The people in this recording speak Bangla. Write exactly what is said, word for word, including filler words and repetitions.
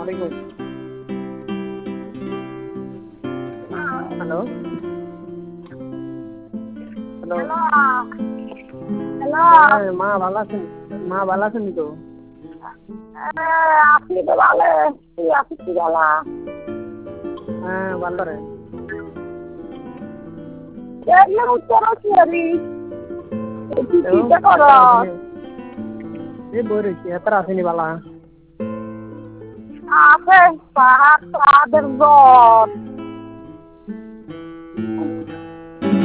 আলাইকুম। Hello hello hello. হ্যাঁ মা ভালো আছেন? মা ভালো আছেন তো? আপনি তো ভালো আপনি কি ভালো হ্যাঁ ভালো রে। দেখলে উত্তর কি আমি চিন্তা করো এই বই রয়েছি এত আসেনি বালা আছে পাহাড় পাহাড়ের জ্বর